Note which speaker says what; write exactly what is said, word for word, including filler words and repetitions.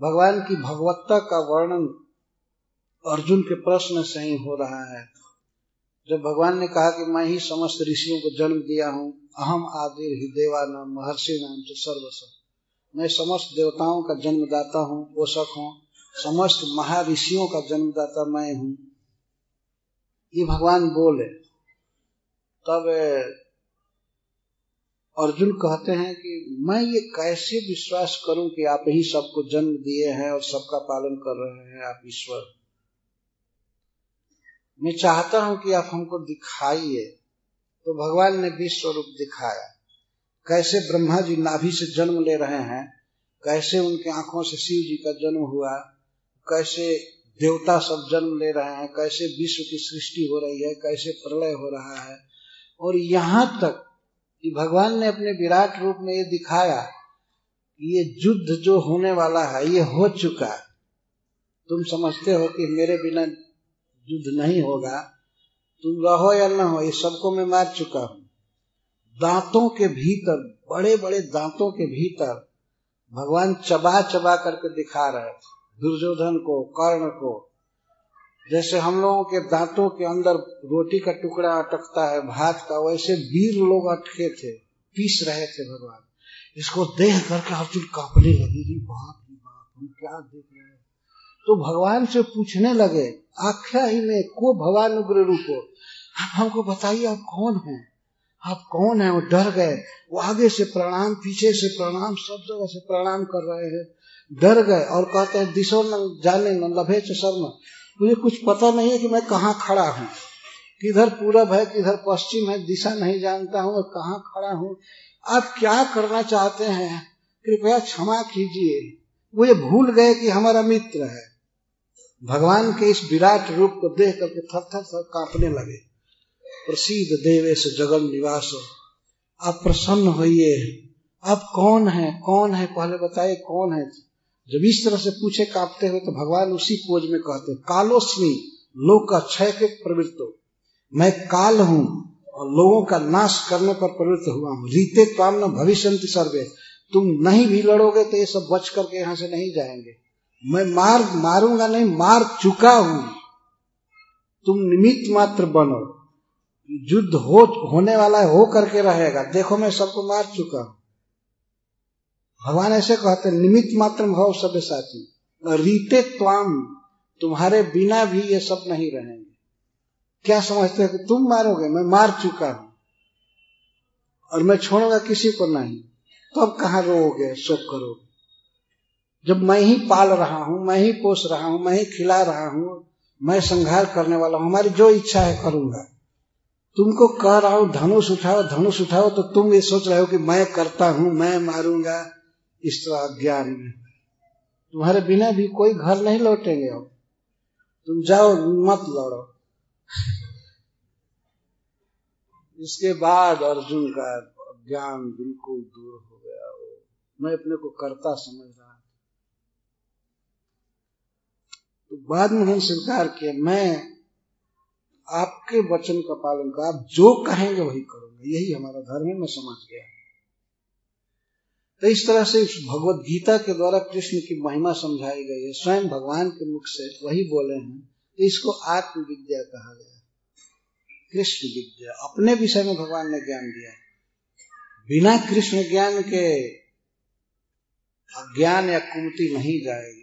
Speaker 1: भगवान की भगवत्ता का वर्णन अर्जुन के प्रश्न से ही हो रहा है। जब भगवान ने कहा कि मैं ही समस्त ऋषियों को जन्म दिया हूँ, अहम आदिर ही देवानाम महर्षि नाम से सर्वस्व, मैं समस्त देवताओं का जन्मदाता हूँ, पोषक हूँ, समस्त महर्षियों का जन्मदाता मैं हूँ, ये भगवान बोले। तब अर्जुन कहते हैं कि मैं ये कैसे विश्वास करूं कि आप ही सबको जन्म दिए हैं और सबका पालन कर रहे हैं, आप ईश्वर। मैं चाहता हूं कि आप हमको दिखाइए। तो भगवान ने विश्व रूप दिखाया, कैसे ब्रह्मा जी नाभि से जन्म ले रहे हैं, कैसे उनके आंखों से शिव जी का जन्म हुआ, कैसे देवता सब जन्म ले रहे हैं, कैसे विश्व की सृष्टि हो रही है, कैसे प्रलय हो रहा है। और यहाँ तक कि भगवान ने अपने विराट रूप में ये दिखाया कि ये युद्ध जो होने वाला है ये हो चुका है। तुम समझते हो कि मेरे बिना युद्ध नहीं होगा, तुम रहो या न हो, ये सबको मैं मार चुका हूं। दांतों के भीतर, बड़े बड़े दांतों के भीतर भगवान चबा चबा करके दिखा रहे दुर्योधन को, कर्ण को। जैसे हम लोगों के दांतों के अंदर रोटी का टुकड़ा अटकता है भात का, वैसे वीर लोग अटके थे, पीस रहे थे भगवान। इसको देख करके अर्जुन कांपने लगी, बाप रे बाप, हम क्या देख रहे हैं। तो भगवान से पूछने लगे, आख्या ही में को भगवान उग्र रूपो, आप हमको बताइए आप कौन हैं, आप कौन हैं। वो डर गए, वो आगे से प्रणाम, पीछे से प्रणाम, सब जगह से प्रणाम कर रहे हैं, डर गए और कहते हैं दिशो न जाने न लभे च शर्म, मुझे कुछ पता नहीं है कि मैं कहाँ खड़ा हूँ, किधर पूरब है किधर पश्चिम है, दिशा नहीं जानता हूँ और कहाँ खड़ा हूँ। आप क्या करना चाहते हैं, कृपया क्षमा कीजिए। वो ये भूल गए कि हमारा मित्र है। भगवान के इस विराट रूप को देख करके थर थर थर कांपने लगे। प्रसीद देवेश जगन निवास, आप प्रसन्न होइए, आप कौन है, कौन है, पहले बताइए कौन है। जब इस तरह से पूछे कांपते हुए, तो भगवान उसी पोज में कहते, कालोस्मि लोक क्षय के प्रवृत्तो, मैं काल हूं और लोगों का नाश करने पर प्रवृत्त हुआ हूं। रीते त्वाम न भविष्यन्ति सर्वे, तुम नहीं भी लड़ोगे तो ये सब बच करके यहाँ से नहीं जाएंगे। मैं मार मारूंगा नहीं, मार चुका हूं, तुम निमित्त मात्र बनो, युद्ध हो होने वाला है, हो करके रहेगा, देखो मैं सबको मार चुका हूं। भगवान ऐसे कहते हैं, निमित्त मात्र भव सब्यसाची, रीते त्वाम, तुम्हारे बिना भी ये सब नहीं रहेंगे। क्या समझते हो कि तुम मारोगे, मैं मार चुका हूं और मैं छोड़ूंगा किसी को नहीं। तो अब कहां रोओगे, शोक करोगे, जब मैं ही पाल रहा हूं, मैं ही पोस रहा हूं, मैं ही खिला रहा हूं, मैं संहार करने वाला हूं, हमारी जो इच्छा है करूंगा। तुमको कह रहा हूं धनुष उठाओ, धनुष उठाओ, तो तुम ये सोच रहे हो कि मैं करता हूं, मैं मारूंगा। इस तरह अज्ञान में तुम्हारे बिना भी कोई घर नहीं लौटेंगे। अब तुम जाओ, मत लड़ो। इसके बाद अर्जुन का ज्ञान बिल्कुल दूर हो गया। वो मैं अपने को कर्ता समझ रहा, तो बाद में हम स्वीकार किया, मैं आपके वचन का पालन कर, आप जो कहेंगे वही करूंगा, यही हमारा धर्म है। मैं समझ गया। तो इस तरह से भगवत गीता के द्वारा कृष्ण की महिमा समझाई गई है, स्वयं भगवान के मुख से वही बोले हैं। तो इसको आत्मविद्या कहा गया, कृष्ण विद्या। अपने विषय में भगवान ने ज्ञान दिया, बिना कृष्ण ज्ञान के अज्ञान या कुमति नहीं जाएगी।